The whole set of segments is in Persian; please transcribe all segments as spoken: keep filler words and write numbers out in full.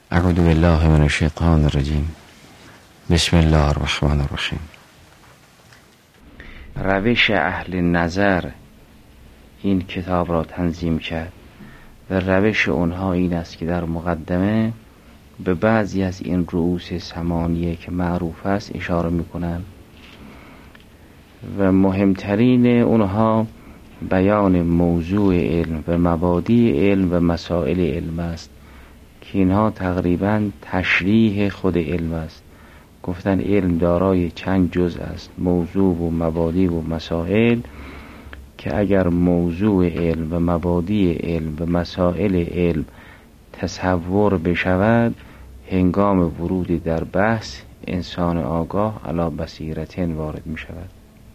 اعوذ بالله من الشیطان الرجیم. بسم الله الرحمن الرحیم. روش اهل نظر این کتاب را تنظیم کرد و روش اونها این است که در مقدمه به بعضی از این رؤوس ثمانیه که معروف است اشاره میکنند و مهمترین اونها بیان موضوع علم و مبادی علم و مسائل علم است که اینها تقریبا تشریح خود علم است. گفتن علم دارای چند جزء است، موضوع و مبادی و مسائل، که اگر موضوع علم و مبادی علم و مسائل علم تصور بشود، هنگام ورود در بحث انسان آگاه علی بصیرتین وارد می شود.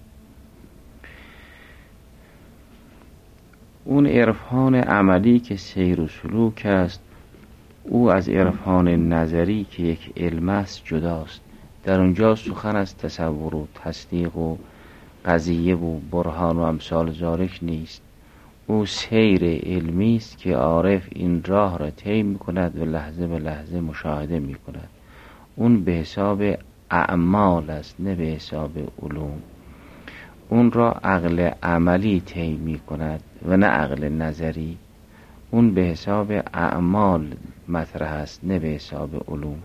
اون عرفان عملی که سیر و سلوک است، او از عرفان نظری که یک علم است جداست. در اونجا سخن از تصور و تصدیق و قضیه و برهان و امثال ذالک نیست. او سیر علمی است که عارف این راه را طی می‌کند و لحظه به لحظه مشاهده می‌کند. اون به حساب اعمال است، نه به حساب علوم. اون را عقل عملی طی می‌کند و نه عقل نظری. اون به حساب اعمال مطرح است، نه به حساب علوم.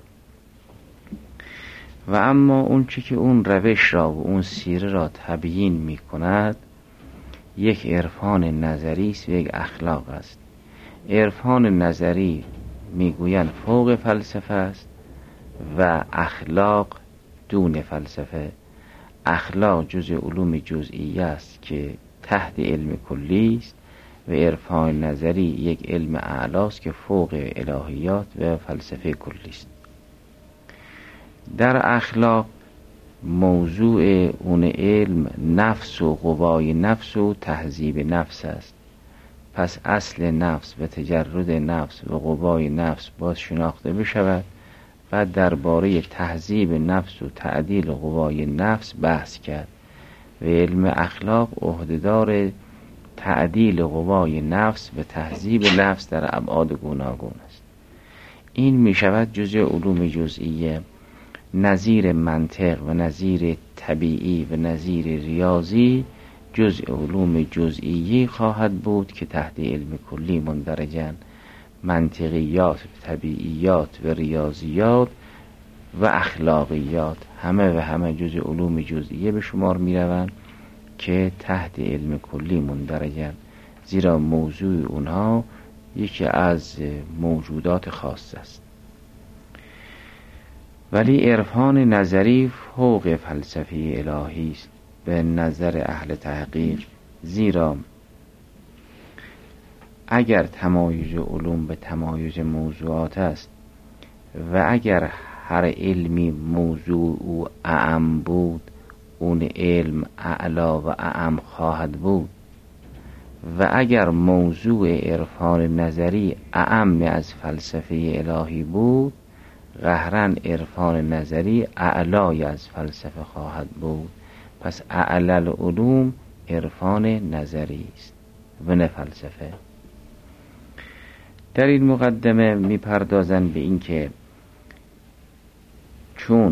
و اما اون چی که اون روش را و اون سیره را تبیین می کند یک عرفان نظری است و یک اخلاق است. عرفان نظری میگویند فوق فلسفه است و اخلاق دون فلسفه. اخلاق جزء علوم جزئیه است که تحت علم کلی است و عرفان نظری یک علم اعلی است که فوق الهیات و فلسفه کلی است. در اخلاق موضوع اون علم نفس و قوای نفس و تهذیب نفس است. پس اصل نفس و تجرد نفس و قوای نفس باز شناخته بشود و درباره تهذیب نفس و تعدیل قوای نفس بحث کرد و علم اخلاق عهدهدار تعدیل قوای نفس و تهذیب نفس در ابعاد گوناگون است. این می شود جزء علوم جزئیه، نظیر منطق و نظیر طبیعی و نظیر ریاضی جزء علوم جزئیی خواهد بود که تحت علم کلی مندرجن. منطقیات، طبیعیات و ریاضیات و اخلاقیات همه و همه جزء علوم جزئیه به شمار می روند که تحت علم کلی مندرجن، زیرا موضوع اونها یکی از موجودات خاص است. ولی عرفان نظری فوق فلسفه الهی است به نظر اهل تحقیق، زیرا اگر تمایز علوم به تمایز موضوعات است و اگر هر علمی موضوع او اعم بود، اون علم اعلا و اعم خواهد بود. و اگر موضوع عرفان نظری اعم از فلسفه الهی بود، قهرن عرفان نظری اعلای از فلسفه خواهد بود. پس اعلی العلوم عرفان نظری است و نه فلسفه. در این مقدمه میپردازند به این که چون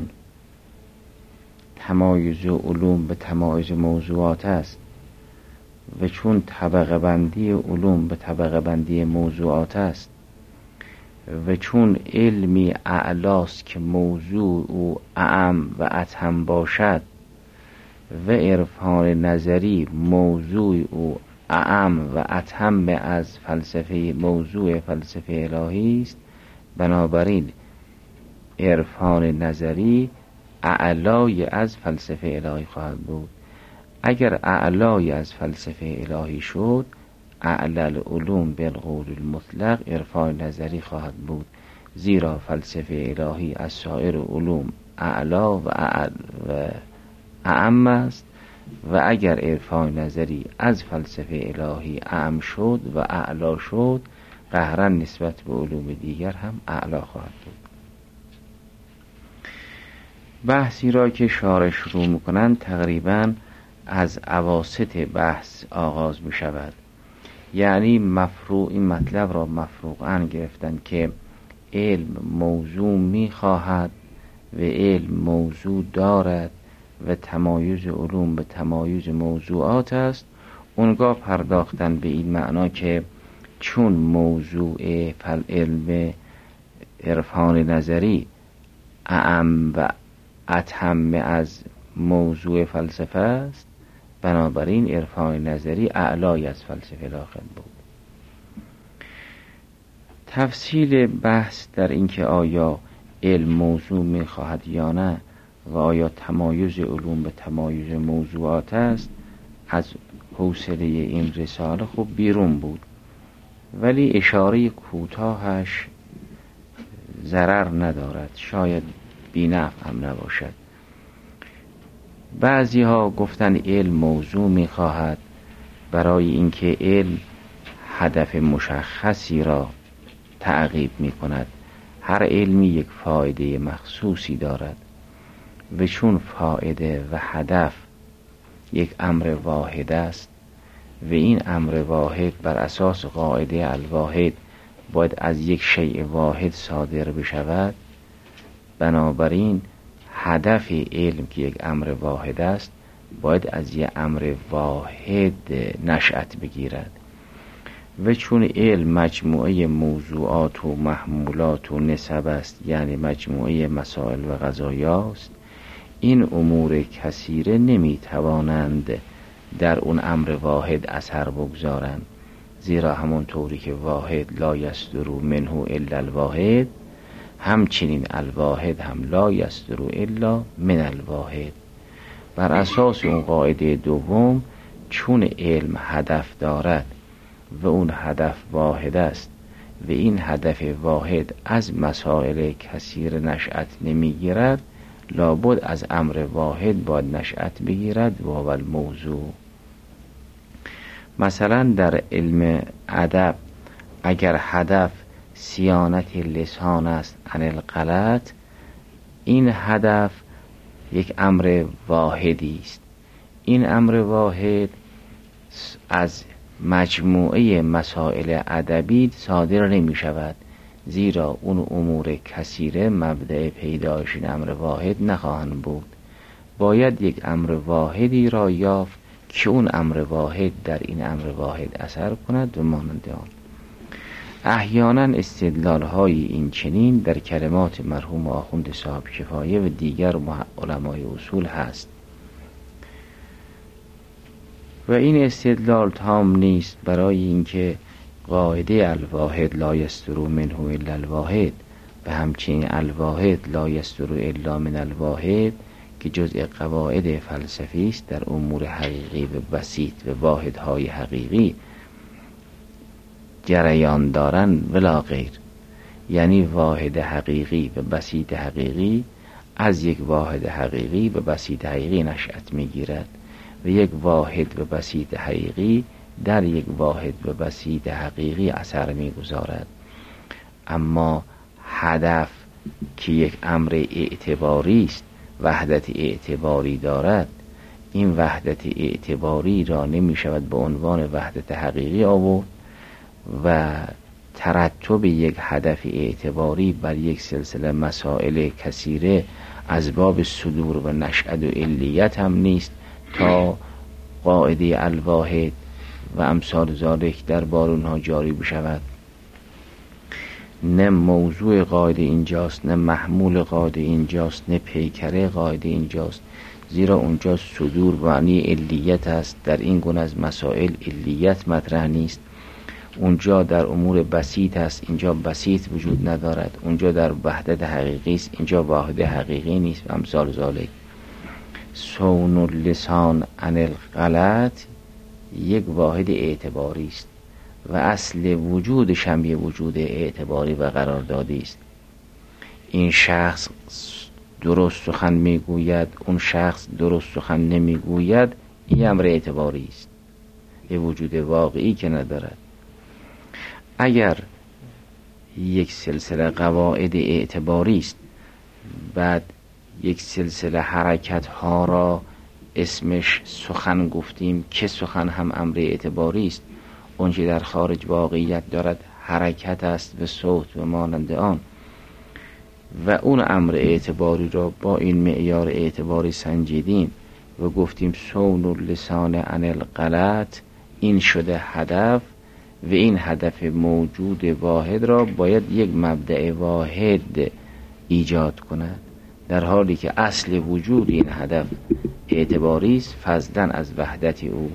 تمایز علوم به تمایز موضوعات است و چون طبقه بندی علوم به طبقه بندی موضوعات است و چون علمی اعلاست که موضوع او اعم و اتم باشد و عرفان نظری موضوع او اعم و اتم از فلسفه موضوع فلسفه الهی است، بنابراین عرفان نظری اعلای از فلسفه الهی خواهد بود. اگر اعلای از فلسفه الهی شد، اعلی العلوم بالقول المطلق عرفان نظری خواهد بود، زیرا فلسفه الهی از سایر علوم اعلا و اعم است. و اگر عرفان نظری از فلسفه الهی اعم شد و اعلا شد، قهرا نسبت به علوم دیگر هم اعلا خواهد بود. بحثی را که شارح شروع میکنند تقریبا از اواسط بحث آغاز می شود. یعنی مفروع این مطلب را مفروعاً گرفتن که علم موضوع میخواهد و علم موضوع دارد و تمایز علوم به تمایز موضوعات است، اونگاه پرداختن به این معنا که چون موضوع فل علم عرفان نظری اعم و اتم از موضوع فلسفه است، بنابراین عرفان نظری اعلای از فلسفه داخل بود. تفصیل بحث در اینکه آیا علم موضوع میخواهد یا نه و آیا تمایز علوم به تمایز موضوعات است از حوصله این رساله خوب بیرون بود، ولی اشاره کوتاهش ضرر ندارد، شاید بی‌نفع هم نباشد. بعضی ها گفتن علم موضوع میخواهد برای اینکه علم هدف مشخصی را تعقیب میکند. هر علمی یک فایده مخصوصی دارد و چون فایده و هدف یک امر واحد است و این امر واحد بر اساس قاعده الواحد باید از یک شیء واحد صادر بشود، بنابراین هدف علم که یک امر واحد است باید از یک امر واحد نشأت بگیرد و چون علم مجموعه موضوعات و محمولات و نسب است، یعنی مجموعه مسائل و قضایاست، این امور کثیره نمی توانند در اون امر واحد اثر بگذارند، زیرا همون طوری که واحد لا یصدر منه الا الواحد، همچنین الواحد هم لا یصدر الا من الواحد. بر اساس اون قاعده دوم، چون علم هدف دارد و اون هدف واحد است و این هدف واحد از مسائل کثیر نشأت نمیگیرد، لابد از امر واحد باید نشأت بگیرد و اول موضوع. مثلا در علم ادب اگر هدف صیانت لسان است عن الغلط، این هدف یک امر واحدی است. این امر واحد از مجموعه مسائل ادبی صادر نمی شود، زیرا اون امور کثیره مبدأ پیدایش این امر واحد نخواهند بود. باید یک امر واحدی را یافت که اون امر واحد در این امر واحد اثر کند و مانند آن. احیانا استدلال های این چنین در کلمات مرحوم آخوند صاحب کفایه و دیگر علمای اصول هست و این استدلال تام نیست، برای اینکه قاعده الواحد لا یصدر منه الا الواحد و همچنین الواحد لا یصدر الا من الواحد که جزء قواعد فلسفی است در امور حقیقی و بسیط و واحدهای حقیقی جریان دارن ولا غیر، یعنی واحد حقیقی و بسیط حقیقی از یک واحد حقیقی و بسیط حقیقی نشأت میگیرد و یک واحد و بسیط حقیقی در یک واحد و بسیط حقیقی اثر میگذارد. اما هدف که یک امر اعتباری است، وحدت اعتباری دارد، این وحدت اعتباری را نمی شود به عنوان وحدت حقیقی آورد و ترتب یک هدف اعتباری بر یک سلسله مسائل کثیره از باب صدور و نشأت و علیت هم نیست تا قاعده الواحد و امثال ذالک در بار اونها جاری بشود. نه موضوع قاعده اینجاست، نه محمول قاعده اینجاست، نه پیکره قاعده اینجاست، زیرا اونجا صدور معنی علیت است. در این گونه از مسائل علیت مطرح نیست. اونجا در امور بسیط است، اینجا بسیط وجود ندارد. اونجا در وحدت حقیقی است، اینجا واحد حقیقی نیست و امثال ذالک. صون اللسان عن الغلط یک واحد اعتباری است و اصل وجودش هم یک وجود اعتباری و قراردادی است. این شخص درست سخن میگوید، اون شخص درست سخن نمیگوید، این امر اعتباری است، یک وجود واقعی که ندارد. اگر یک سلسله قواعد اعتباری است، بعد یک سلسله حرکت ها را اسمش سخن گفتیم که سخن هم امر اعتباری است، اونچه در خارج واقعیت دارد حرکت است و صوت و مانند آن، و اون امر اعتباری را با این معیار اعتباری سنجیدیم و گفتیم صون اللسان عن الغلط، این شده هدف و این هدف موجود واحد را باید یک مبدأ واحد ایجاد کند، در حالی که اصل وجود این هدف اعتباری است فضلا از وحدت او.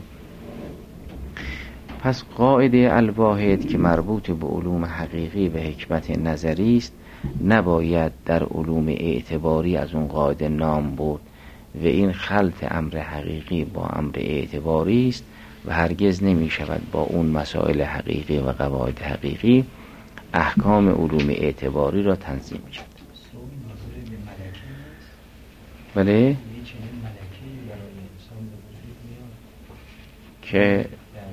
پس قاعده الواحد که مربوط به علوم حقیقی و حکمت نظری است نباید در علوم اعتباری از اون قاعده نام برد و این خلط امر حقیقی با امر اعتباری است و هرگز نمی شود با اون مسائل حقیقی و قواعد حقیقی احکام علوم اعتباری را تنظیم کرد. بله که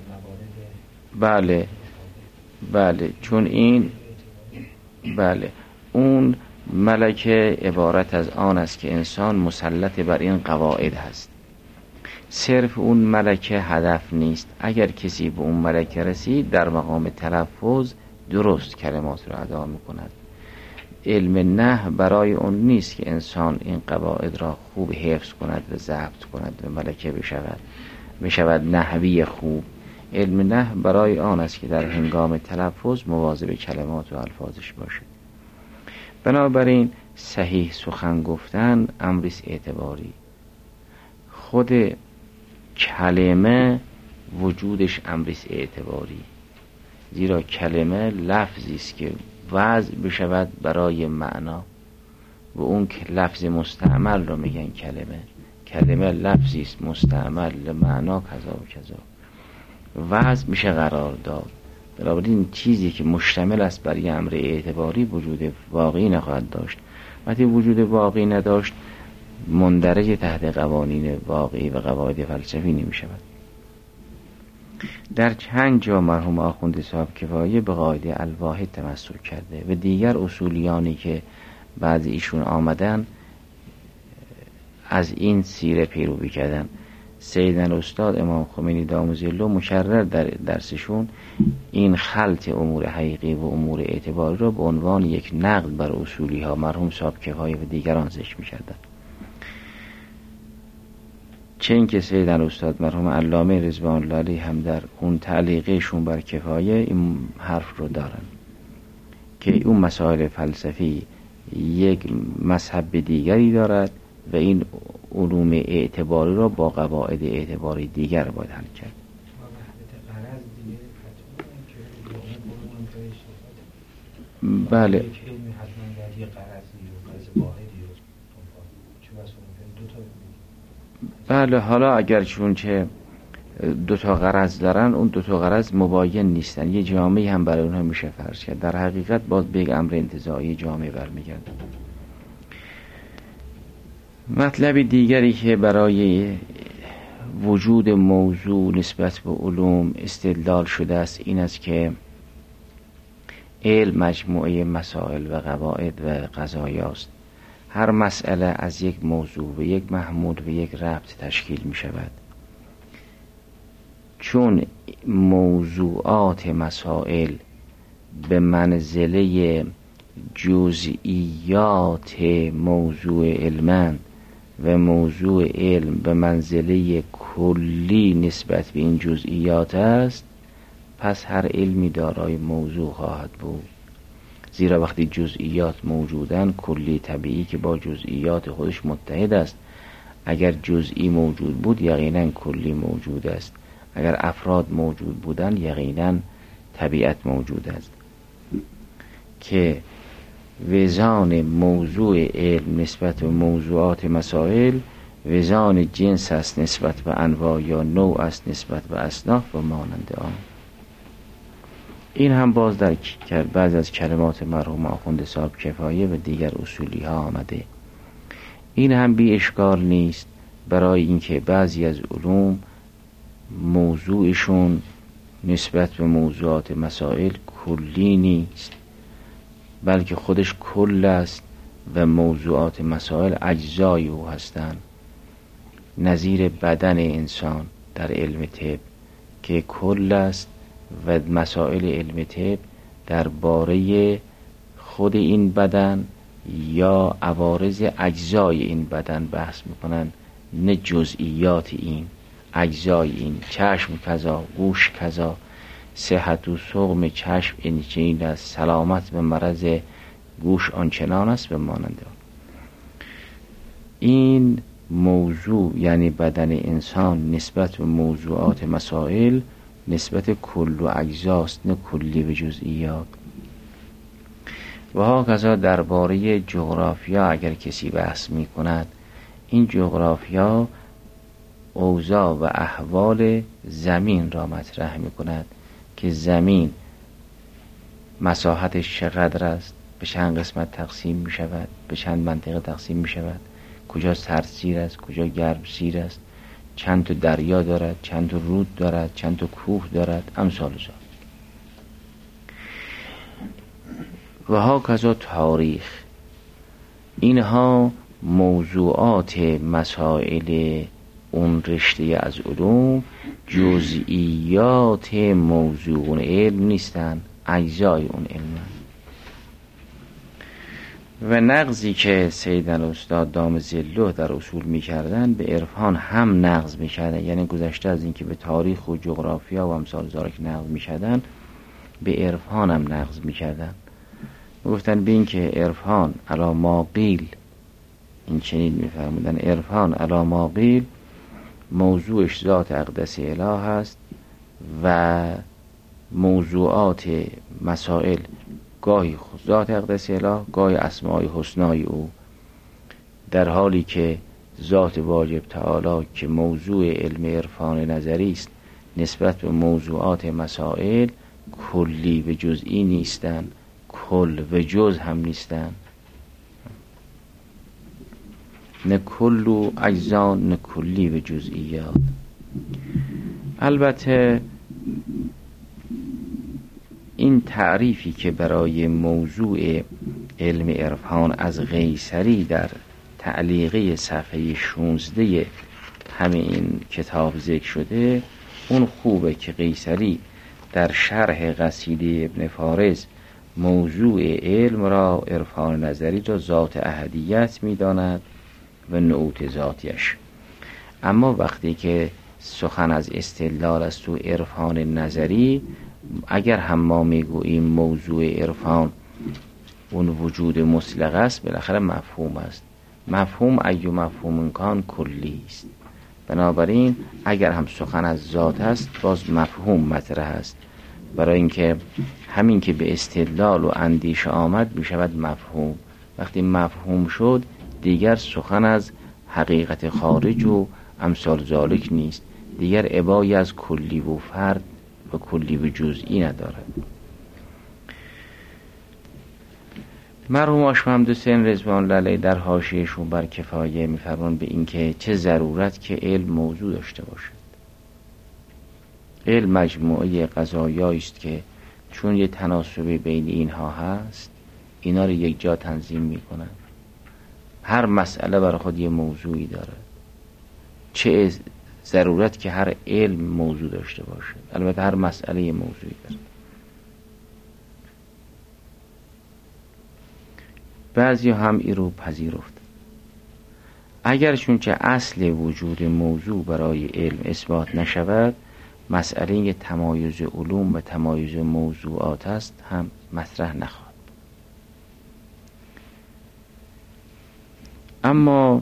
بله بله چون این بله اون ملکه عبارت از آن است که انسان مسلط بر این قواعد هست. صرف اون ملکه هدف نیست. اگر کسی به اون ملکه رسید در مقام تلفظ درست کلمات را ادا میکند. علم نحو برای اون نیست که انسان این قواعد را خوب حفظ کند و ضبط کند و ملکه بشود بشود نحوی خوب. علم نحو برای آن است که در هنگام تلفظ مواظب کلمات و الفاظش باشد. بنابراین صحیح سخن گفتن امریست اعتباری. خود کلمه وجودش امریست اعتباری، زیرا کلمه لفظی است که وضع بشود برای معنا و اون که لفظ مستعمل رو میگن کلمه. کلمه لفظی است مستعمل لمعنا کذا و کذا، وضع میشه قرار داد. بنابراین چیزی که مشتمل است بر یه امر اعتباری وجود واقعی نخواهد داشت. وقتی وجود واقعی نداشت مندرج تحت قوانین واقعی و قواعد فلسفی نمی شود. در چند جا مرحوم آخوند صاحب کفایه به قاعده الواحد تمسک کرده و دیگر اصولیانی که بعد ایشون آمدن از این سیره پیروی کردن. سیدن استاد امام خمینی دام ظله مکرر در درسشون این خلط امور حقیقی و امور اعتباری را به عنوان یک نقد بر اصولی ها مرحوم صاحب کفایه و دیگران ذکر می‌کردند. چه این که سیدن استاد مرحوم علامه رضوان الله علیه هم در اون تعلیقشون بر کفایه این حرف رو دارن که اون مسائل فلسفی یک مذهب دیگری دارد و این علوم اعتباری را با قواعد اعتباری دیگر باید حل کرد. بله بله حالا اگر چون چه دو تا غرض دارن اون دو تا غرض مباین نیستن، یه جامعه هم برای اونها میشه فرض کرد. در حقیقت باز به یک امر انتزاعی جامعه برمیگرده. مطلب دیگری که برای وجود موضوع نسبت به علوم استدلال شده است این است که علم مجموعه مسائل و قواعد و قضایا است. هر مسئله از یک موضوع و یک محمول و یک ربط تشکیل می شود. چون موضوعات مسائل به منزله جزئیات موضوع علمند و موضوع علم به منزله کلی نسبت به این جزئیات است، پس هر علمی دارای موضوع خواهد بود. زیرا وقتی جزئیات موجودن کلی طبیعی که با جزئیات خودش متحد است. اگر جزئی موجود بود یقینا کلی موجود است. اگر افراد موجود بودن یقینا طبیعت موجود است. که وزان موضوع علم نسبت به موضوعات مسائل وزان جنس است نسبت به انواع یا نوع است نسبت به اصناف و مانند آن. این هم باز در بعض از کلمات مرحوم آخوند صاحب کفایه و دیگر اصولی ها آمده. این هم بی اشکال نیست، برای اینکه بعضی از علوم موضوعشون نسبت به موضوعات مسائل کلی نیست، بلکه خودش کل است و موضوعات مسائل اجزای او هستند. نظیر بدن انسان در علم طب که کل است و مسائل علم طب درباره خود این بدن یا عوارض اجزای این بدن بحث میکنن، نه جزئیات این اجزای این. چشم کذا، گوش کذا، صحت و سقم چشم این چنین است، سلامت به مرض گوش آنچنان است به مانند آن. این موضوع یعنی بدن انسان نسبت به موضوعات مسائل نسبت کل و اجزاست، نه کلی و جزئیات. و هاکذا درباره جغرافیا اگر کسی بحث می کند، این جغرافیا اوضاع و احوال زمین را مطرح می کند که زمین مساحتش چقدر است، به چند قسمت تقسیم می شود، به چند منطقه تقسیم می شود، کجا سردسیر است، کجا گرمسیر است، چند تا دریا دارد، چند تا رود دارد، چند تا کوه دارد، امثال ذلک. و هاکذا تاریخ، اینها موضوعات مسائل اون رشته از علوم، جزئیات موضوع اون علم نیستن، اجزای اون علم. و نقضی که سیدن استاد دام ظله در اصول میکردن به عرفان هم نقض میکردن، یعنی گذشته از اینکه به تاریخ و جغرافیا و امثال ذلک نقض میکردن، به عرفان هم نقض میکردن. گفتن به این که عرفان علی ما قیل، این چنین میفرمودن، عرفان علی ما قیل موضوعش ذات اقدس اله است و موضوعات مسائل گاهی ذات اقدس اله، گاهی اسماء حسنای او، در حالی که ذات واجب تعالی که موضوع علم عرفان نظری است نسبت به موضوعات مسائل کلی و جزئی نیستند، کل و جز هم نیستند، نه کل و اجزا نه کلی و جزئیات. البته این تعریفی که برای موضوع علم عرفان از قیصری در تعلیقه صفحه شانزده همه این کتاب ذکر شده، اون خوبه که قیصری در شرح قصیده ابن فارس موضوع علم را عرفان نظری را ذات احدیت می داند و نعوت ذاتیش. اما وقتی که سخن از استدلال است تو عرفان نظری، اگر هم ما میگوییم موضوع عرفان اون وجود مطلق است، بالاخره مفهوم است. مفهوم ایو مفهوم کان کلی است. بنابراین اگر هم سخن از ذات است، باز مفهوم مطرح است، برای اینکه همین که به استدلال و اندیشه آمد می شود مفهوم. وقتی مفهوم شد دیگر سخن از حقیقت خارج و امثال ذالک نیست، دیگر ابایی از کلی و فرد و کلی و جزئی ندارد. مرحوم آشمهمد حسین رضوان الله علیه در حاشیه‌شون بر کفایه می‌فرمان به این که چه ضرورت که علم موضوع داشته باشد. علم مجموعه قضایایی است که چون یه تناسبی بین اینها هست، اینا رو یک جا تنظیم می‌کنند. هر مسئله برای خود یه موضوعی داره. چه ضرورت که هر علم موضوع داشته باشه. البته هر مسئله یه موضوعی داره. بعضی هم این رو پذیرفت. اگر چون که اصل وجود موضوع برای علم اثبات نشود، مسئله تمایز علوم و تمایز موضوعات است هم مطرح نخواهد. اما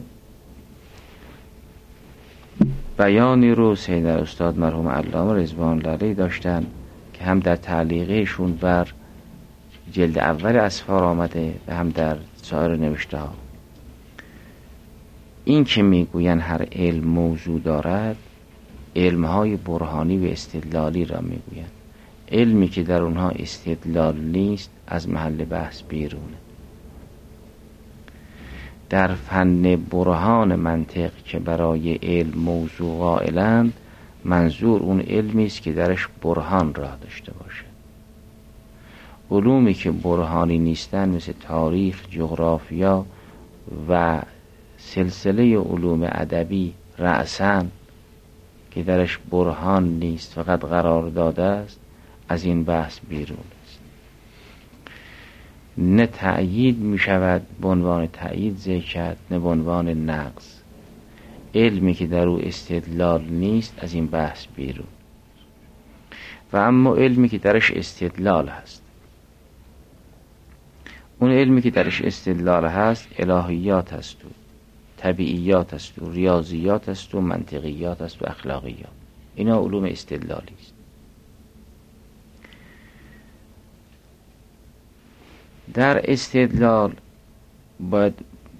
بیانی رو سید استاد مرحوم علامه رضوان الله علیه داشتن که هم در تعلیقشون بر جلد اول اسفار آمده و هم در سایر نوشته ها. این که میگوین هر علم موضوع دارد، علمهای برهانی و استدلالی را میگوین. علمی که در اونها استدلال نیست از محل بحث بیرونه. در فن برهان منطق که برای علم موضوع قائلند، منظور اون علمی است که درش برهان راه داشته باشه. علومی که برهانی نیستن مثل تاریخ، جغرافیا و سلسله علوم ادبی رأساً که درش برهان نیست، فقط قرار داده است، از این بحث بیرون است. نه تأیید می شود به عنوان تأیید ذکر کرد، نه به عنوان نقض. علمی که در او استدلال نیست از این بحث بیرون، و اما علمی که درش استدلال هست، اون علمی که درش استدلال هست الهیات هست و طبیعیات هست و ریاضیات هست و منطقیات هست و اخلاقیات. اینا علوم استدلالی است. در استدلال باید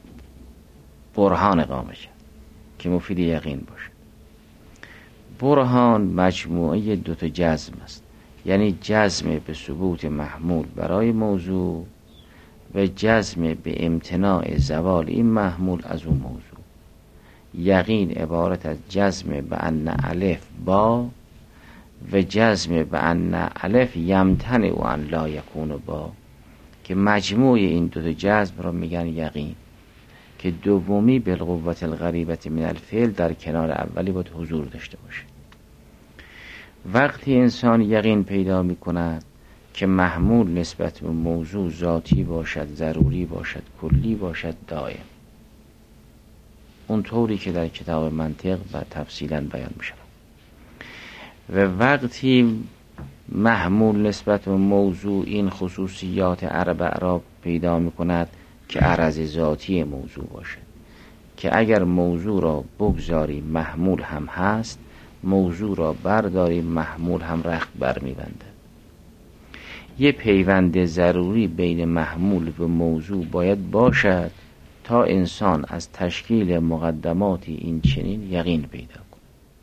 برهان اقامه شد که مفید یقین باشه. برهان مجموعه دوتا جزم است، یعنی جزم به ثبوت محمول برای موضوع و جزم به امتناع زوال این محمول از اون موضوع. یقین عبارت از جزم به ان الف با و جزم به ان الف یمتنع و ان لا یکون با، که مجموع این دو تا جزم را میگن یقین، که دومی بالقوة الغریبة من الفعل در کنار اولی باید حضور داشته باشه. وقتی انسان یقین پیدا میکند که محمول نسبت به موضوع ذاتی باشد، ضروری باشد، کلی باشد، دائم، اون طوری که در کتاب منطق و تفصیلا بیان می شود. و وقتی محمول نسبت به موضوع این خصوصیات اربع را پیدا می کند که عرض ذاتی موضوع باشد، که اگر موضوع را بگذاری محمول هم هست، موضوع را برداری محمول هم رخت بر می بنده. یه پیوند ضروری بین محمول و موضوع باید باشد تا انسان از تشکیل مقدماتی این چنین یقین پیدا کند.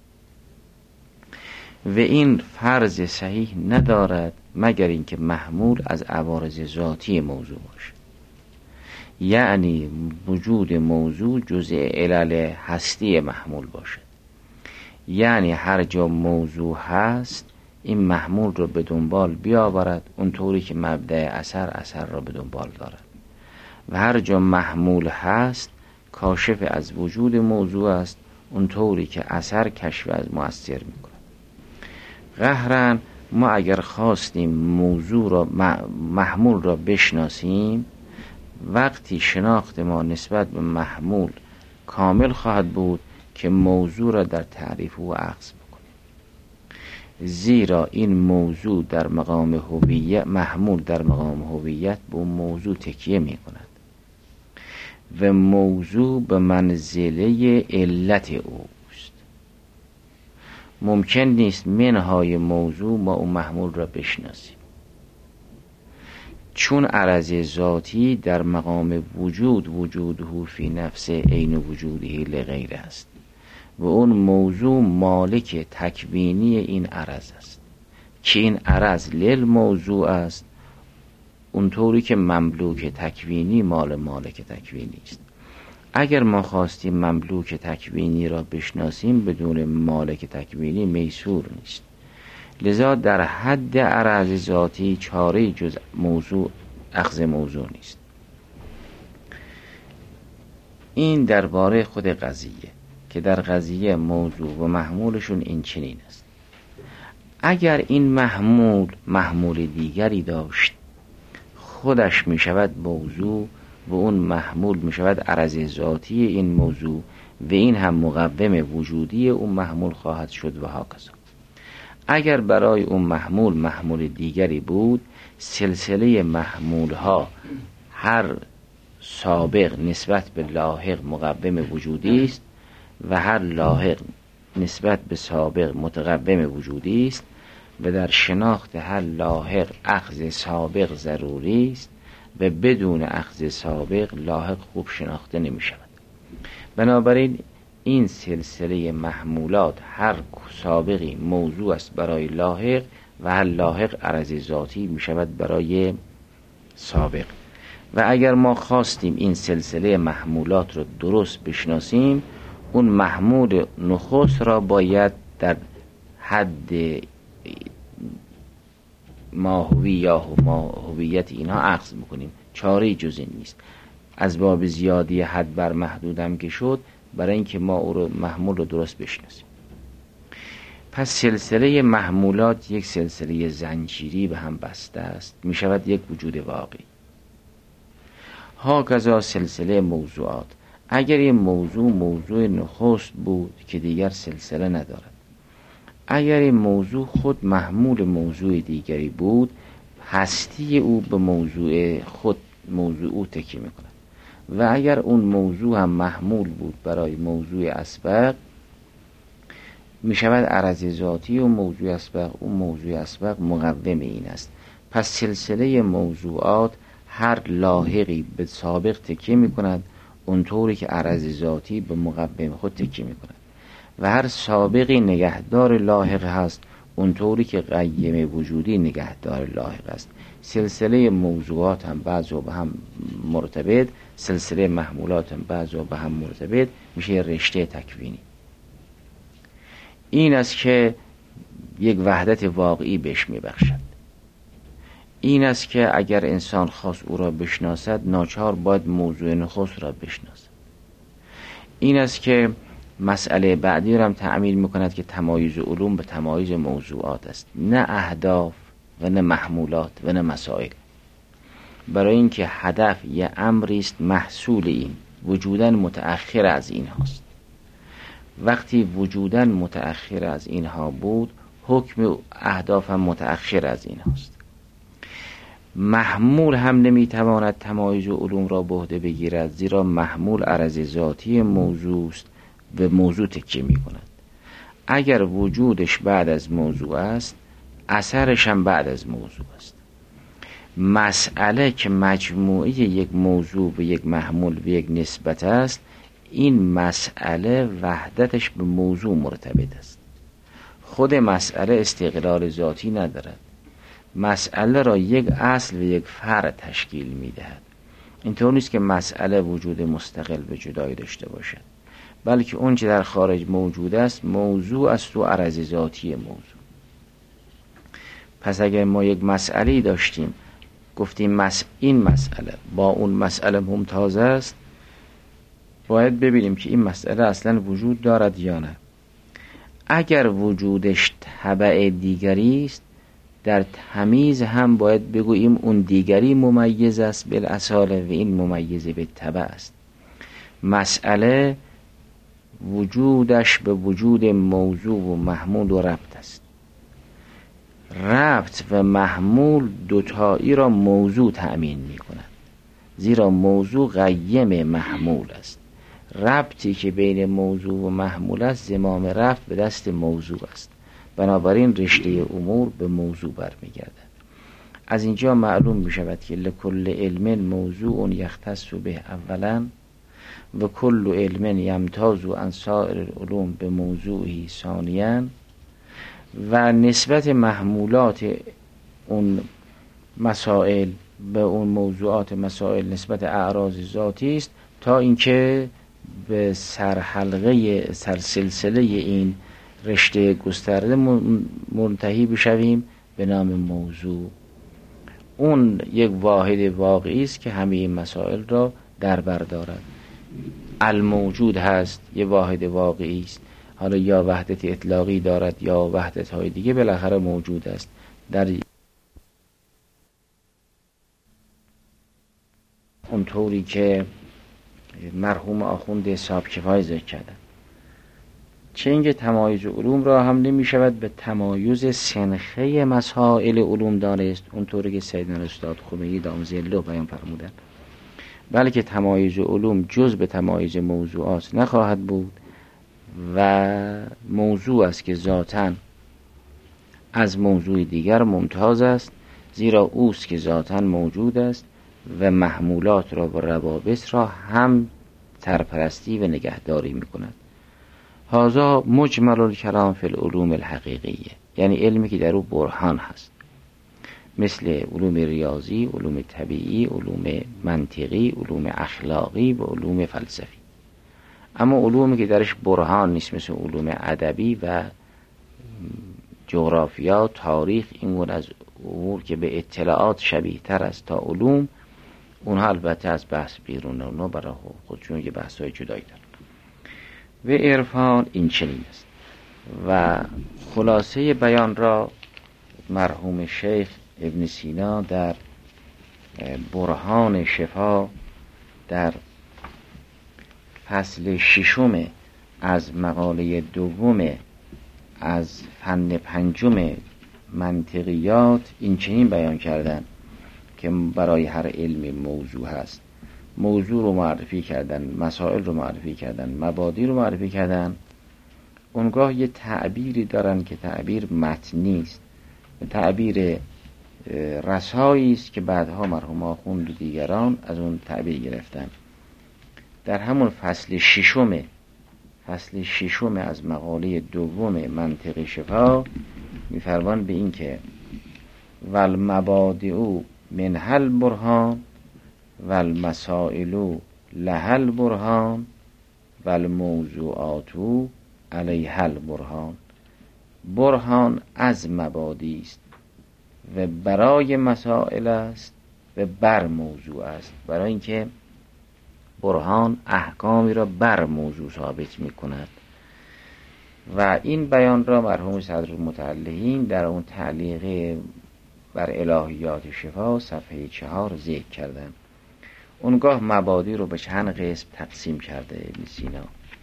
و این فرض صحیح ندارد مگر اینکه محمول از عوارض ذاتی موضوع باشد، یعنی وجود موضوع جزء علل هستی محمول باشد، یعنی هر جا موضوع هست این محمول رو به دنبال بیاورد، اونطوری که مبدأ اثر اثر را به دنبال دارد، و هر جا محمول هست کاشف از وجود موضوع است، اونطوری که اثر کشف از مؤثر میکنه. قهرن ما اگر خواستیم موضوع را محمول را بشناسیم، وقتی شناخت ما نسبت به محمول کامل خواهد بود که موضوع را در تعریف او اخذ بکنیم، زیرا این موضوع در مقام هویت، محمول در مقام هویت به اون موضوع تکیه می کند و موضوع به منزله علت اوست. ممکن نیست منهای موضوع ما اون محمول را بشناسیم، چون عرض ذاتی در مقام وجود وجوده فی نفس عین وجوده لغیر است و اون موضوع مالک تکوینی این عرض است، که این عرض للموضوع است، اونطوری که مملوک تکوینی مال مالک تکوینی است. اگر ما خواستیم مملوک تکوینی را بشناسیم بدون مالک تکوینی میسور نیست، لذا در حد عرض ذاتی چاره جز موضوع اخذ موضوع نیست. این درباره خود قضیه، که در قضیه موضوع و محمولشون این چنین است. اگر این محمول محمول دیگری داشت خودش می شود موضوع و اون محمول می شود عرض ذاتی این موضوع و این هم مقوم وجودی اون محمول خواهد شد و هاکذا. اگر برای اون محمول محمول دیگری بود، سلسله محمول ها هر سابق نسبت به لاحق مقوم وجودی است و هر لاحق نسبت به سابق متقوم وجودی است و در شناخت هر لاحق اخذ سابق ضروری است و بدون اخذ سابق لاحق خوب شناخته نمی شود. بنابراین این سلسله محمولات هر سابقی موضوع است برای لاحق و هر لاحق عرض ذاتی می شود برای سابق. و اگر ما خواستیم این سلسله محمولات را درست بشناسیم، اون محمول نخست را باید در حد ماهوی یا ماهویت اینها اخذ بکنیم، چاره جز این نیست. از باب زیادی حد بر محدودم که شد برای اینکه ما او رو محمول رو درست بشناسیم. پس سلسله محمولات یک سلسله زنجیری به هم بسته است، می شود یک وجود واقعی. هاکذا سلسله موضوعات. اگر این موضوع موضوع نخست بود که دیگر سلسله ندارد، اگر این موضوع خود محمول موضوع دیگری بود، هستی او به موضوع خود موضوع او تکیه میکند. و اگر اون موضوع هم محمول بود برای موضوع اسبق، میشود عرض ذاتی و موضوع اسبق، اون موضوع اسبق مقوم این است. پس سلسله موضوعات هر لاحقی به سابق تکیه میکند، اونطوری که عرض ذاتی به مقوم خود تکیه میکند، و هر سابقی نگهدار لاحق هست، اونطوری که قیم وجودی نگهدار لاحق است. سلسله موضوعات هم بعضا به هم مرتبط، سلسله محمولات هم بعضا به هم مرتبط، میشه رشته تکوینی. این است که یک وحدت واقعی بهش میبخشد. این است که اگر انسان خواست او را بشناسد، ناچار باید موضوع نخست را بشناسد. این است که مسئله بعدی را هم تعمیل میکند که تمایز علوم به تمایز موضوعات است، نه اهداف و نه محمولات و نه مسائل. برای اینکه هدف یه امری است محصول این، وجوداً متأخر از این هاست. وقتی وجوداً متأخر از اینها بود، حکم اهداف هم متأخر از این هاست. محمول هم نمیتواند تمایز علوم را به عهده بگیرد، زیرا محمول عرض ذاتی موضوع است، به موضوع تکیه می کند. اگر وجودش بعد از موضوع است، اثرش هم بعد از موضوع است. مسئله که مجموعه یک موضوع به یک محمول به یک نسبت است، این مسئله وحدتش به موضوع مرتبط است. خود مسئله استقلال ذاتی ندارد. مسئله را یک اصل و یک فرع تشکیل می دهد. اینطور نیست که مسئله وجود مستقل به جدایی داشته باشد، بلکه اون چه در خارج موجود است موضوع است و عرض ذاتی موضوع. پس اگر ما یک مسئله داشتیم، گفتیم مس... این مسئله با اون مسئله ممتاز است، باید ببینیم که این مسئله اصلا وجود دارد یا نه. اگر وجودش تبع دیگری است، در تمیز هم باید بگوییم اون دیگری ممیز است بالاصاله و این ممیز به تبع است. مسئله وجودش به وجود موضوع و محمول و ربط است. ربط و محمول دوتایی را موضوع تأمین می کند، زیرا موضوع قیم محمول است. ربطی که بین موضوع و محمول است، زمام ربط به دست موضوع است. بنابراین رشته امور به موضوع برمیگردد. از اینجا معلوم می شود که لکل علم موضوع یختص به اولا و کل علم یمتاز عن سایر العلوم به موضوعی ثانیا، و نسبت محمولات اون مسائل به اون موضوعات مسائل نسبت اعراض ذاتی است، تا اینکه به سرحلقه سرسلسله این رشته گسترده منتهی بشویم به نام موضوع. اون یک واحد واقعی است که همه این مسائل را در بر دارد. الموجود هست، یه واحد واقعی است، حالا یا وحدت اطلاقی دارد یا وحدت های دیگه، بالاخره موجود است. در اونطوری که مرحوم آخوند حساب کفای ذکر کردن، چنگ تمایز علوم را هم نمی شود به تمایز سنخه مسائل علوم دانست، اونطوری که سیدنا استاد خمینی دام ظله بیان فرمودند، بلکه تمایز علوم جز به تمایز موضوعات نخواهد بود و موضوع است که ذاتاً از موضوع دیگر ممتاز است، زیرا اوست که ذاتاً موجود است و محمولات را و روابط را هم سرپرستی و نگهداری می کند. هذا مجمل الکلام فی العلوم الحقیقیه، یعنی علمی که در او برهان هست، مثل علوم ریاضی، علوم طبیعی، علوم منطقی، علوم اخلاقی و علوم فلسفی. اما علومی که درش برهان نیست، مثل علوم ادبی و جغرافیا، تاریخ، این گونه از امور که به اطلاعات شبیه تر است تا علوم، اونها البته از بحث بیرون، اونها برای خودشون یه بحث های جدایی دارن. و عرفان این چنین است. و خلاصه بیان را مرحوم شیخ ابن سینا در برهان شفا در فصل ششم از مقاله دوم از فن پنجم منطقیات این چنین بیان کردن که برای هر علمی موضوع هست. موضوع رو معرفی کردن، مسائل رو معرفی کردن، مبادی رو معرفی کردن. اونگاه یه تعبیری دارن که تعبیر متنی است، تعبیر رسایی است که بعدها مرحوم آخوند و دیگران از اون تعبیر گرفتن. در همون فصل ششم فصل ششم از مقاله دوم منطق شفا می‌فرمان به این که والمبادئ منها برهان والمسائل لها البرهان والموضوعات علیها البرهان. برهان از مبادی است و برای مسائل است و بر موضوع است، برای اینکه برهان احکامی را بر موضوع ثابت می کند. و این بیان را مرحوم صدرالمتعلقین در اون تعلیق بر الهیات شفا صفحه چهار ذکر کردن. اونگاه مبادی رو به چند قسم تقسیم کرده ابن سینا.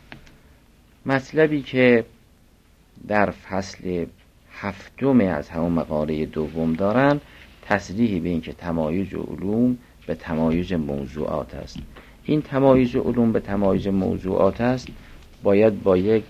مطلبی که در فصل هفتم از همون مقاله دوم دارن تصریح به این که تمایز علوم به تمایز موضوعات است. این تمایز علوم به تمایز موضوعات است باید با یک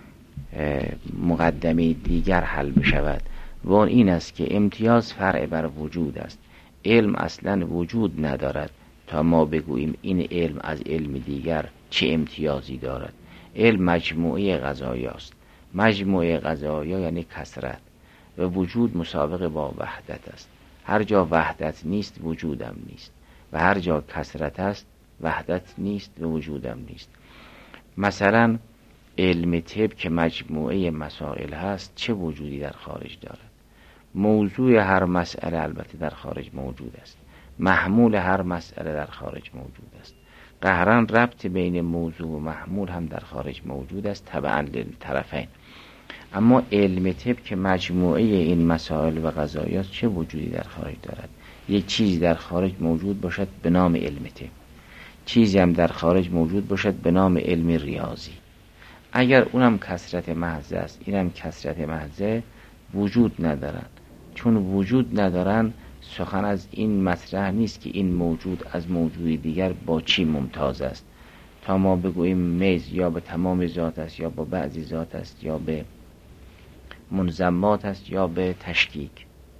مقدمه دیگر حل بشود و اون این است که امتیاز فرع بر وجود است. علم اصلا وجود ندارد تا ما بگوییم این علم از علم دیگر چه امتیازی دارد. علم مجموعه قضایا است. مجموعه قضایا یعنی کثرت و وجود مسابقه با وحدت است. هر جا وحدت نیست وجودم نیست و هر جا کثرت است وحدت نیست و وجودم نیست. مثلا علم طب که مجموعه مسائل هست چه وجودی در خارج دارد؟ موضوع هر مسئله البته در خارج موجود است، محمول هر مسئله در خارج موجود است، قهرن ربط بین موضوع و محمول هم در خارج موجود است تبعا للطرفین. اما علم طب که مجموعه این مسائل و قضایاست چه وجودی در خارج دارد؟ یک چیزی در خارج موجود باشد به نام علم طب، چیزی هم در خارج موجود باشد به نام علم ریاضی. اگر اونم کثرت محض است اینم کثرت محض، وجود ندارند. چون وجود ندارن سخن از این مطرح نیست که این موجود از موجودی دیگر با چی ممتاز است تا ما بگوییم میز یا به تمام ذات است یا با بعضی ذات است یا به منضمات است یا به تشکیک.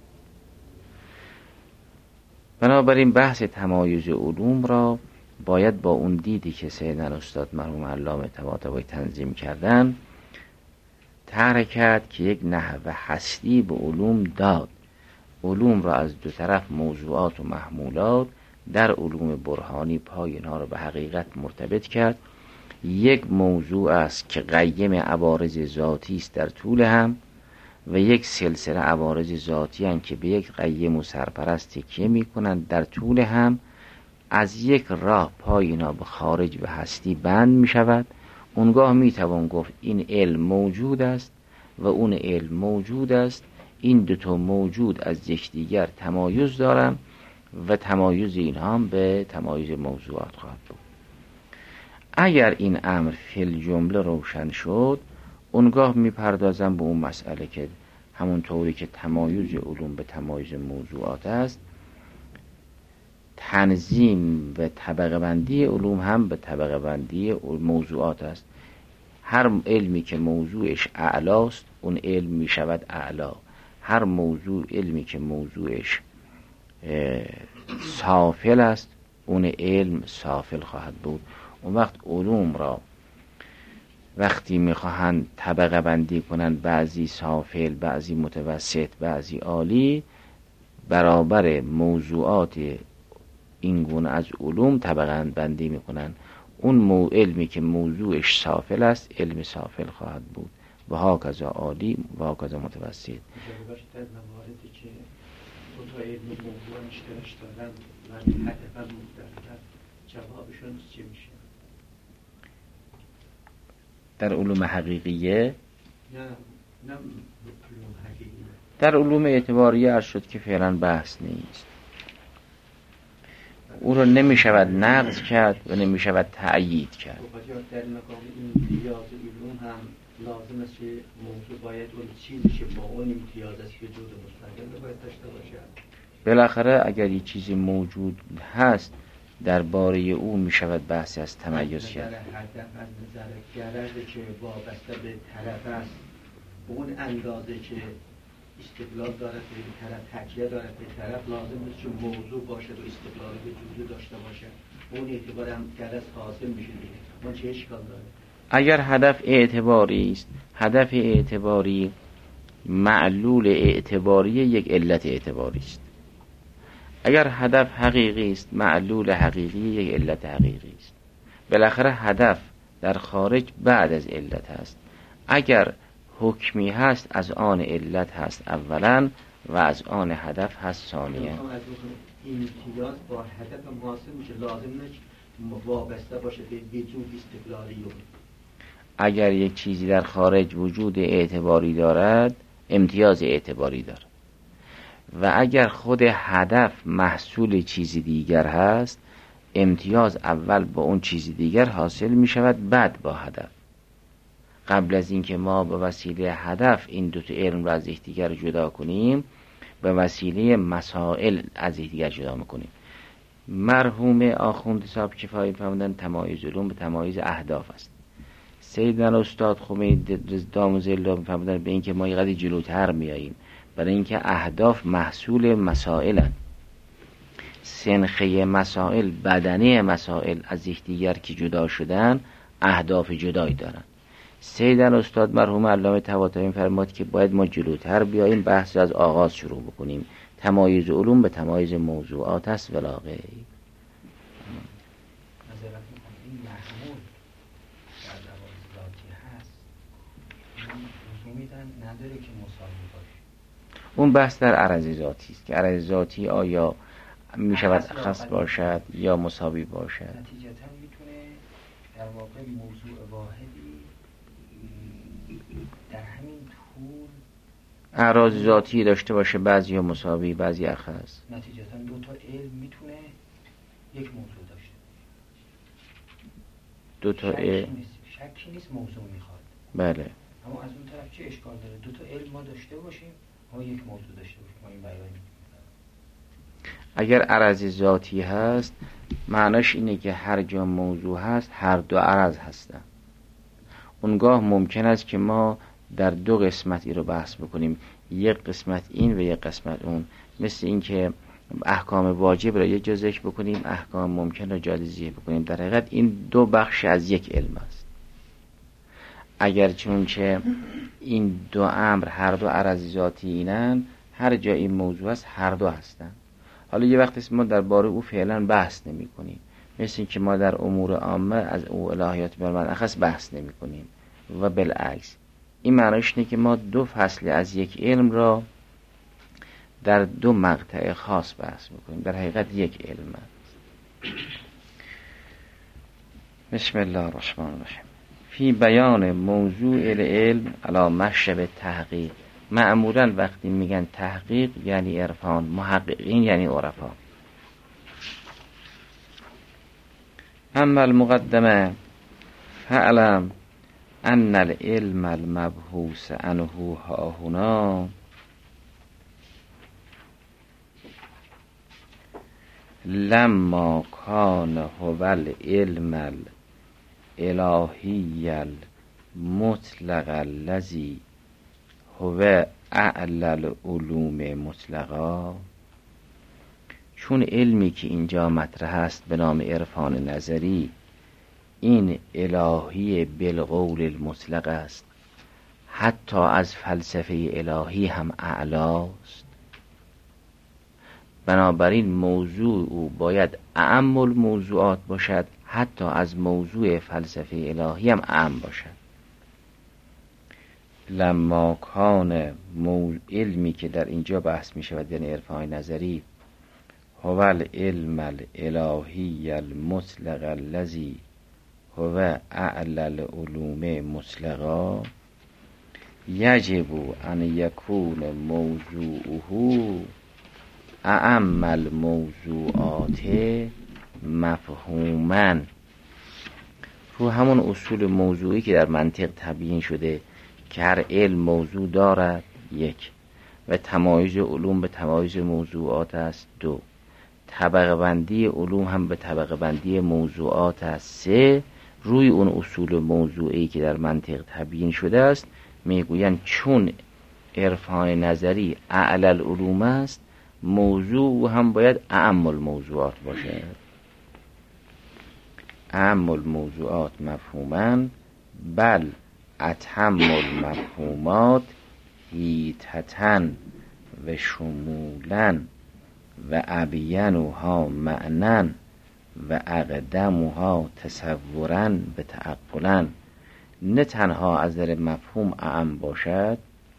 بنابراین بحث تمایز علوم را باید با اون دیدی که سیدنا الاستاد مرحوم علامه طباطبایی تنظیم کردن طرح کرد که یک نحو هستی به علوم داد. علوم را از دو طرف موضوعات و محمولات در علوم برهانی پای اینها را به حقیقت مرتبط کرد. یک موضوع است که قیم عوارض ذاتی است در طول هم و یک سلسله عوارض ذاتی هستند که به یک قیم و سرپرست تکیه می کنند در طول هم. از یک راه پای اینا به خارج و هستی بند می شود. اونگاه می توان گفت این علم موجود است و اون علم موجود است. این دوتا موجود از یکدیگر تمایز دارن و تمایز اینها هم به تمایز موضوعات خواهد بود. اگر این امر فی الجمله روشن شد اونگاه می پردازم به اون مسئله که همون طوری که تمایز علوم به تمایز موضوعات است، تنظیم و طبقه بندی علوم هم به طبقه بندی موضوعات است. هر علمی که موضوعش اعلاست اون علم می شود اعلا. هر موضوع علمی که موضوعش سافل است اون علم سافل خواهد بود. اون وقت علوم را وقتی میخواهند طبقه بندی کنند، بعضی سافل، بعضی متوسط، بعضی عالی، برابر موضوعات این گونه از علوم طبقه بندی میکنند. اون مو علمی که موضوعش سافل است علم سافل خواهد بود و هاکذا عالی و هاکذا متوسط. در مواردی که دو تا علم موضوع اشتراک دارن ولی هدف مختلف، جوابشون چی میشه؟ در علوم حقیقیه؟ نه نه علوم حقیقیه. در علوم اعتباریه عرض شد که فعلا بحث نیست. بله. او رو نمی شود نقض کرد و نمی شود تأیید کرد. در مقام امتیاز علوم هم لازم است که موضوع باید اون چیزی که با اون امتیاز است که وجود مستقل باید داشته باشد. بالاخره اگر یه چیزی موجود هست درباره او می شود بحثی از تمیز کرد. از نظر هدف، از نظر گرد که وابسته به طرف است، اون اندازه که استقلال دارد به این طرف، تکیه دارد به طرف، لازم است که موضوع باشد و استقلال به وجود داشته باشد. اون اعتبار هم گرد حاصل میشه دیگه. اون چه اشکال داره؟ اگر هدف اعتباری است، هدف اعتباری معلول اعتباری یک علت اعتباری است. اگر هدف حقیقی است، معلول حقیقی یک علت حقیقی است. بالاخره هدف در خارج بعد از علت است. اگر حکمی هست از آن علت هست اولا و از آن هدف هست ثانیه. امتیاز با هدف حاصل میشه، لازم نیست وابسته باشه به وجود استقلالی. اگر یک چیزی در خارج وجود اعتباری دارد، امتیاز اعتباری دارد. و اگر خود هدف محصول چیزی دیگر هست، امتیاز اول با اون چیزی دیگر حاصل می شود، بعد با هدف. قبل از اینکه ما به وسیله هدف این دو تا علم را از یکدیگر جدا کنیم، به وسیله مسائل از یکدیگر جدا میکنیم. مرحوم آخوند صاحب کفایی فرمودن تمایز علوم به تمایز اهداف است. سیدنا استاد خمینی دام ظله فرمودن به اینکه ما یه قدری جلوتر میاییم، برای اینکه اهداف محصول مسائلن. سنخه مسائل، بدنه مسائل از یکدیگر که جدا شدن اهداف جدایی دارن. سیدنا استاد مرحوم علامه طباطبایی فرمود که باید ما جلوتر بیاییم، بحث از آغاز شروع بکنیم. تمایز علوم به تمایز موضوعات است ولا غیر. این محمول در لوازم ذاتی هست، این میدن نداره که مساوی باشه. اون بحث در عرض ذاتی است که عرض ذاتی آیا می شود خاص باشد یا مساوی باشد. نتیجتا میتونه در واقع موضوع واحدی در همین طول اعراض ذاتی داشته باشه، بعضی ها مساوی بعضی اخص. نتیجتا دو تا علم میتونه یک موضوع داشته دو تا علم شکی نیست. شکی نیست موضوع میخواد. بله. اما از اون طرف چه اشکال داره دو تا علم ما داشته باشیم، ما یک موضوع داشته باشیم. ما این بیان اگر عرض ذاتی هست معناش اینه که هر جا موضوع هست هر دو عرض هستن. اونگاه ممکن است که ما در دو قسمت ای رو بحث بکنیم، یک قسمت این و یک قسمت اون. مثل این که احکام واجب را یک جا ذکر بکنیم، احکام ممکن را جا ذکر بکنیم. در حقیقت این دو بخش از یک علم است. اگر چونچه این دو امر هر دو عرض ذاتی اینن، هر جا این موضوع است هر دو هستن. حالا یه وقتی ما درباره او فعلا بحث نمی کنیم، مثل این که ما در امور عامه از او الهیات برمن اخص بحث نمی کنیم و بالعکس. این معنیش اینه که ما دو فصل از یک علم را در دو مقطع خاص بحث میکنیم، در حقیقت یک علم است. بسم الله الرحمن الرحیم. فی بیان موضوع العلم علی مشرب تحقیق. معمولا وقتی میگن تحقیق یعنی عرفان، محققین یعنی عرفا. اما المقدمه فعلم ان العلم المبحوث عنه ها هنا لما کان هو العلم الالهی المطلق الذی هو اعلی العلوم مطلقا. چون علمی که اینجا مطرح است به نام عرفان نظری، این الهی بالقول المطلق است، حتی از فلسفه الهی هم اعلاست. بنابراین موضوع او باید اعم الموضوعات باشد، حتی از موضوع فلسفه الهی هم اعم باشد. لما کان مو... علمی که در اینجا بحث می شود یعنی عرفان نظری، هو العلم الالهی المطلق الذی هو اعلی العلوم مطلقا، یجب ان یکون موضوعه اعم الموضوعات مفهوماً رو همون اصول موضوعی که در منطق تبیین شده که هر علم موضوع دارد یک، و تمایز علوم به تمایز موضوعات است دو، طبقه بندی علوم هم به طبقه بندی موضوعات است سه، روی اون اصول موضوعی که در منطق تبیین شده است میگویند چون عرفان نظری اعلی العلوم است موضوع هم باید اعم الموضوعات باشد. اعم الموضوعات مفهوماً بل اتم المفهومات حیطةً و شمولاً و ابینها معناً و اقدمها تصوراً به تعقلاً. نه تنها از نظر مفهوم اعم باشد،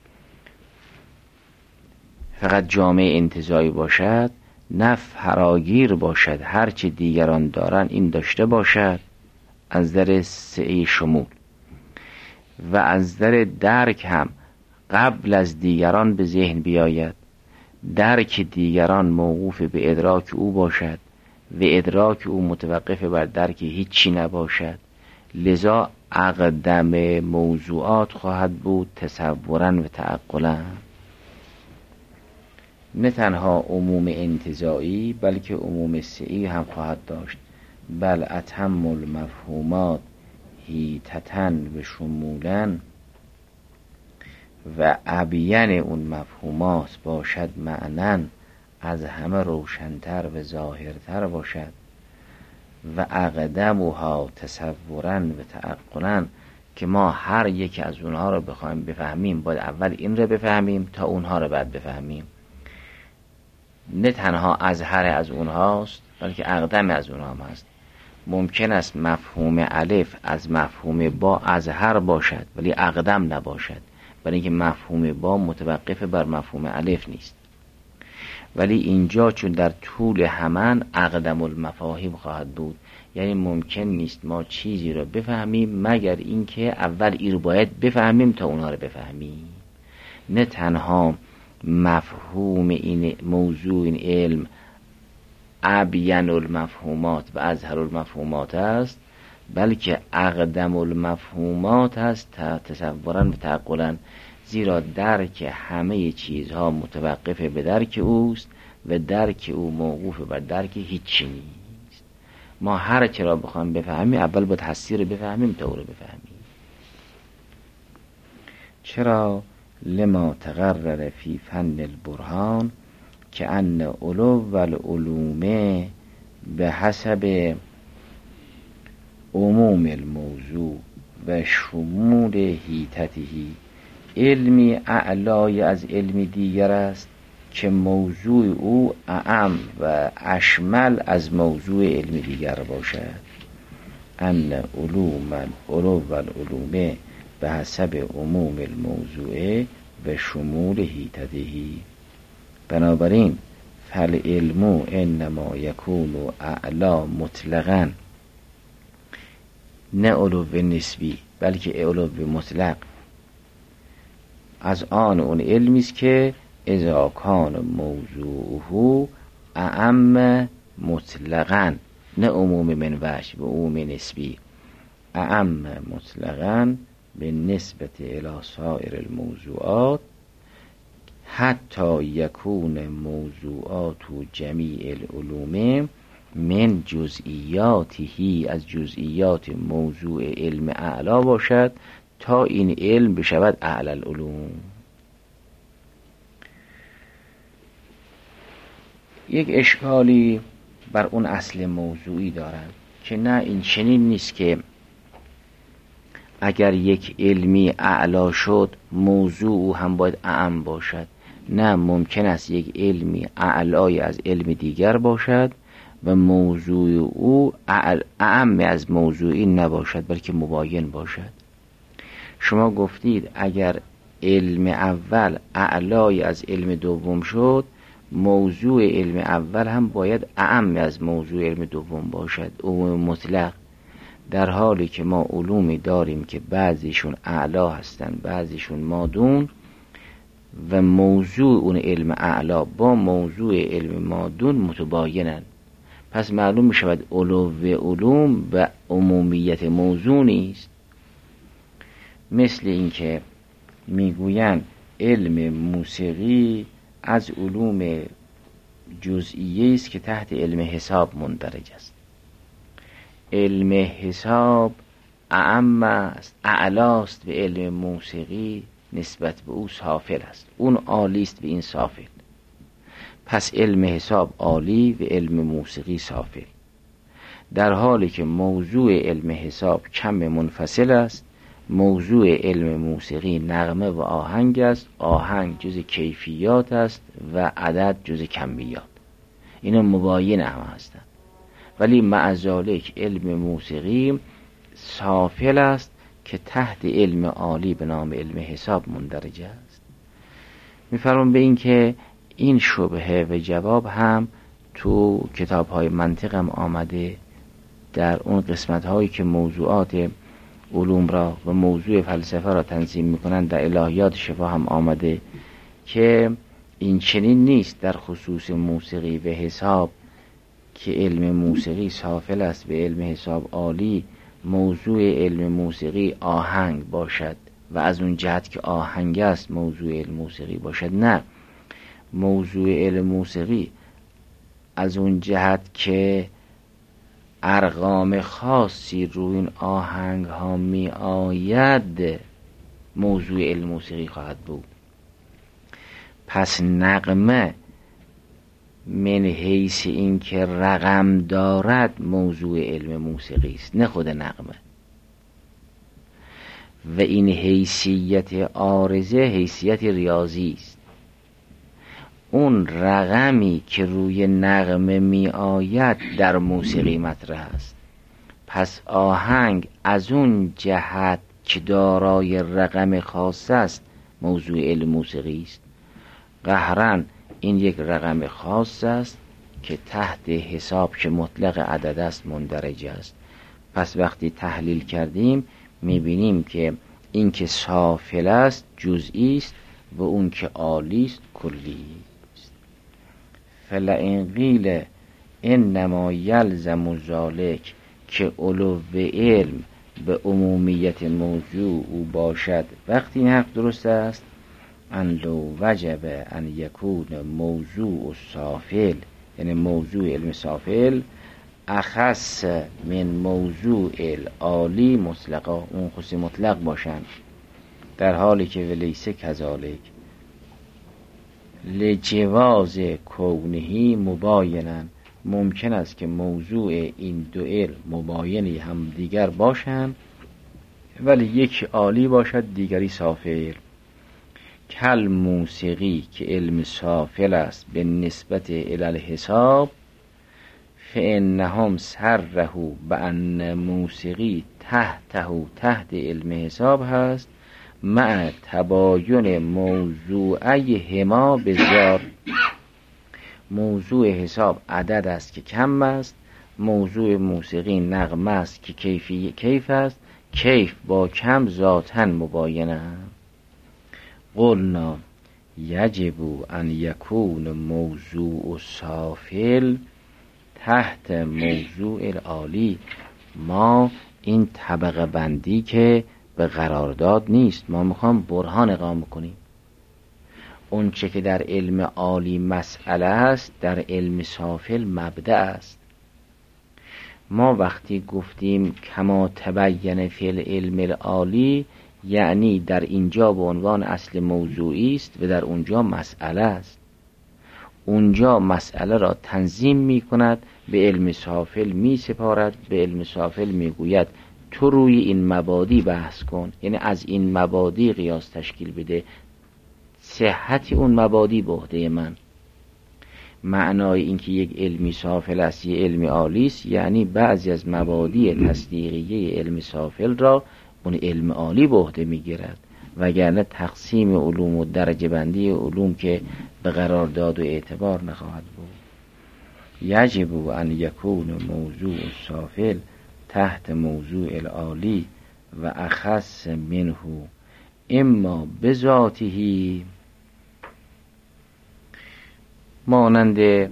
فقط جامع انتزاعی باشد، نه فراگیر باشد، هرچه دیگران دارن این داشته باشد از نظر سعی شمول، و از نظر درک هم قبل از دیگران به ذهن بیاید، درک دیگران موقوف به ادراک او باشد و ادراک او متوقف بر درک هیچی نباشد، لذا اقدم موضوعات خواهد بود تصوراً و تعقلاً. نه تنها عموم انتزاعی بلکه عموم سعی هم خواهد داشت. بل اتم المفهومات حیطةً و شمولاً و ابین اون مفهومات باشد معناً از همه روشنتر و ظاهرتر باشد و اقدمها تصوراً و تعقلاً، که ما هر یک از اونها رو بخوایم بفهمیم باید اول این رو بفهمیم تا اونها رو بعد بفهمیم. نه تنها ازهر از اونهاست بلکه اقدم از اونها هم هست. ممکن است مفهوم الف از مفهوم با ازهر باشد ولی اقدم نباشد، برای اینکه مفهوم با متوقف بر مفهوم الف نیست. ولی اینجا چون در طول همان اقدم المفاهیم خواهد بود، یعنی ممکن نیست ما چیزی رو بفهمیم مگر اینکه اول این رو باید بفهمیم تا اونها رو بفهمیم. نه تنها مفهوم این موضوع این علم ابین المفهومات و اظهر المفهومات است، بلکه اقدم المفهومات است تصوراً و تعقلاً، زیرا درک همه چیزها متوقف به درک اوست و درک او موقوف بر درک هیچی نیست. ما هر چی را بخوایم بفهمیم اول باید هستی رو بفهمیم تا او رو بفهمیم. چرا؟ لما تقرر فی فن البرهان که ان علو و العلوم به حسب عموم الموضوع و شمول حیطته، علمی اعلای از علمی دیگر است که موضوع او اعم و اشمل از موضوع علم دیگر باشد. ان علوم العلو و العلوم به حسب عموم الموضوع و شمول حیطته. بنابراین فالعلم انما یکون اعلا مطلقاً، نه علو نسبی بلکه علو مطلق، از آن اون علمی است که اذا کان موضوعه اعم مطلقاً، نه عموم من وجه و عموم نسبی، اعم مطلقاً به نسبت الی سایر الموضوعات، حتی یکون موضوعات جمیع العلوم من جزئیاتی، از جزئیات موضوع علم اعلا باشد تا این علم بشود اعلی العلوم. یک اشکالی بر اون اصل موضوعی دارند که نه این چنین نیست که اگر یک علمی اعلا شد موضوع هم باید اعم باشد. نه، ممکن است یک علمی اعلای از علم دیگر باشد و موضوع او اعم از موضوعی نباشد بلکه مباین باشد. شما گفتید اگر علم اول اعلای از علم دوم شد، موضوع علم اول هم باید اعم از موضوع علم دوم باشد، عموم مطلق، در حالی که ما علومی داریم که بعضیشون اعلا هستن بعضیشون مادون و موضوع اون علم اعلا با موضوع علم مادون متباینن. پس معلوم می شود علو علوم و عمومیت موضوع نیست. مثل اینکه میگویند علم موسیقی از علوم جزئیه است که تحت علم حساب مندرج است. علم حساب اعم است، اعلاست به علم موسیقی، نسبت به او سافل است، اون عالی است به این سافل. پس علم حساب عالی و علم موسیقی سافل، در حالی که موضوع علم حساب کم منفصل است. موضوع علم موسیقی نغمه و آهنگ است، آهنگ جز کیفیات است و عدد جز کمیات. اینا مباین هم هستند، ولی مع ذالک علم موسیقی سافل است که تحت علم عالی به نام علم حساب مندرج است. میفرمون به این که این شبهه و جواب هم تو کتاب های منطق هم آمده، در اون قسمت هایی که موضوعات علوم را و موضوع فلسفه را تنظیم میکنند، در الهیات شفا هم آمده که این چنین نیست در خصوص موسیقی و حساب که علم موسیقی سافل است به علم حساب عالی. موضوع علم موسیقی آهنگ باشد و از اون جهت که آهنگ است موضوع علم موسیقی باشد. نه، موضوع علم موسیقی از اون جهت که ارقام خاصی روی این آهنگ ها می آید موضوع علم موسیقی خواهد بود. پس نغمه من حیث این که رقم دارد موضوع علم موسیقی است، نه خود نغمه. و این حیثیت عارضه حیثیت ریاضی است. اون رقمی که روی نغمه می آید در موسیقی مطرح است. پس آهنگ از اون جهت که دارای رقم خاص است موضوع علم موسیقی است. قهرن این یک رقم خاص است که تحت حساب که مطلق عدد است مندرج است. پس وقتی تحلیل کردیم میبینیم که این که سافل است جزئی است و اون که عالی است کلی است. فلئن قیل انما یلزم ذلک که علو علم به عمومیت موضوع او باشد، وقتی این حرف درست است، ان لو وجب ان یکون موضوع سافل، یعنی موضوع علم سافل اخص من موضوع العالی مطلقا، اون خصوصی مطلق باشند، در حالی که ولیسه کذالک لجواز کونهی مباینن، ممکن است که موضوع این دو علم مباینی هم دیگر باشند ولی یک عالی باشد دیگری سافل. کل موسیقی که علم سافل است به نسبت الی الحساب، فانهم سرهو بان موسیقی تحته تحت علم حساب هست مع تباین موضوعی هما بزیاد. موضوع حساب عدد است که کم است، موضوع موسیقی نغمه است که کیفی کیف است، کیف با کم ذاتاً مباینه. قلنا یجب ان یکون موضوع سافل تحت موضوع العالی. ما این طبقه بندی که به قرارداد نیست، ما میخوام برهان اقامه کنیم. اون چه که در علم عالی مسئله است در علم سافل مبدأ است. ما وقتی گفتیم کما تبین فی العلم العالی، یعنی در اینجا به عنوان اصل موضوعی است و در اونجا مسئله است. اونجا مسئله را تنظیم می کند، به علم سافل می سپارد، به علم سافل می گوید تو روی این مبادی بحث کن، یعنی از این مبادی قیاس تشکیل بده، صحت اون مبادی به عهده من. معنای این که یک علمی سافل است یه علمی عالی است، یعنی بعضی از مبادی تصدیقیه علم سافل را اون علم عالی به عهده میگیرد، وگرنه تقسیم علوم و درجه بندی علوم که به قرارداد و اعتبار نخواهد بود. یجب ان یکون موضوع سافل تحت موضوع العالی و اخص منه اما بذاته، مانند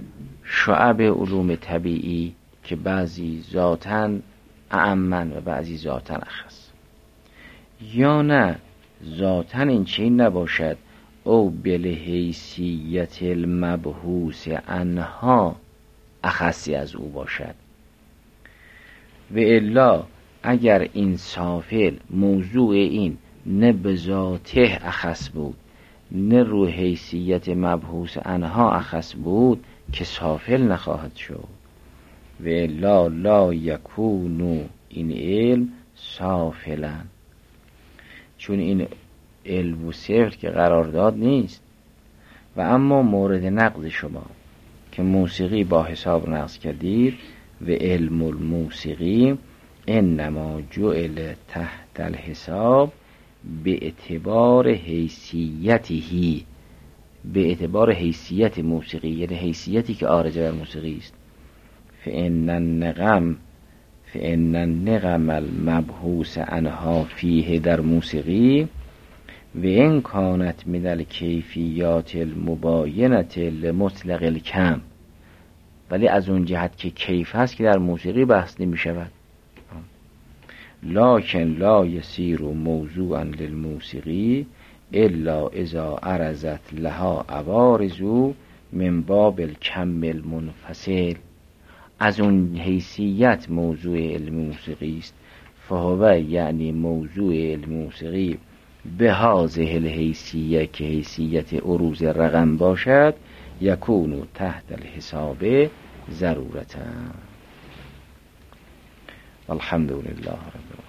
شعب علوم طبیعی که بعضی ذاتاً اعمن و بعضی ذاتاً اخص، یا نه ذاتاً این چین نباشد او بالحیثیت المبحوث عنها اخصی از او باشد. و الا اگر این سافل موضوع این نه به ذاته اخص بود نه رو حیثیت مبحوث عنها اخص بود که سافل نخواهد شد. و الا لا یکونو این علم سافلا، چون این علم و صفر که قرارداد نیست. و اما مورد نقض شما که موسیقی با حساب نقض کردید، و علم الموسیقی انما جعل تحت الحساب به اعتبار حیثیتی، به اعتبار حیثیت موسیقی، یعنی حیثیتی که عارضه بر موسیقی است. فإن النغم فإن النغم المبحوث عنها فیه در موسیقی و این کانت من الکیفیات المباینة لمطلق الکم، ولی از اون جهت که کیف هست که در موسیقی بحث نمی شود. لکن لا یسیر موضوعا للموسیقی الا اذا عرضت لها عوارض من باب الکم المنفصل. از اون حیثیت موضوع علم موسیقی است. فهو یعنی موضوع علم موسیقی به هذه الحیثیه که حیثیت عروض رقم باشد، یکونو تحت الحساب ضرورتا. الحمدلله رب العالمین.